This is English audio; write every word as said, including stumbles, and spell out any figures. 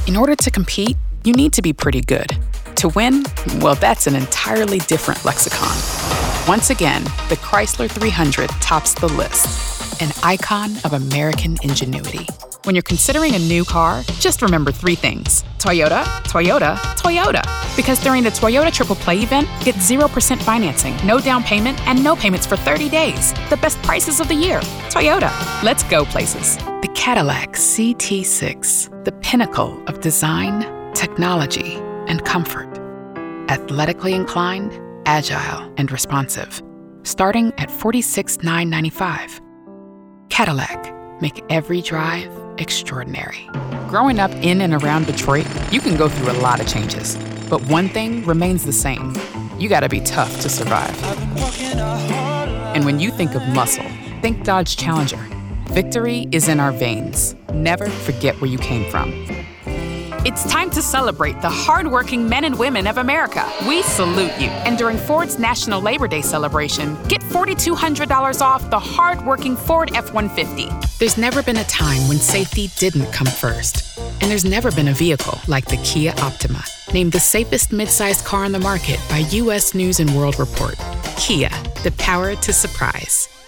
In order to compete, you need to be pretty good. To win, well, that's an entirely different lexicon. Once again, the Chrysler three hundred tops the list, an icon of American ingenuity. When you're considering a new car, just remember three things. Toyota, Toyota, Toyota. Because during the Toyota Triple Play event, get zero percent financing, no down payment, and no payments for thirty days. The best prices of the year. Toyota. Let's go places. The Cadillac C T six, the pinnacle of design, technology, and comfort. Athletically inclined, agile, and responsive. Starting at forty-six thousand nine hundred ninety-five dollars. Cadillac. Make every drive extraordinary. Growing up in and around Detroit, you can go through a lot of changes. But one thing remains the same. You gotta be tough to survive. And when you think of muscle, think Dodge Challenger. Victory is in our veins. Never forget where you came from. It's time to celebrate the hardworking men and women of America. We salute you. And during Ford's National Labor Day celebration, get four thousand two hundred dollars off the hardworking Ford F one fifty. There's never been a time when safety didn't come first. And there's never been a vehicle like the Kia Optima, named the safest midsize car on the market by U S News and World Report. Kia, the power to surprise.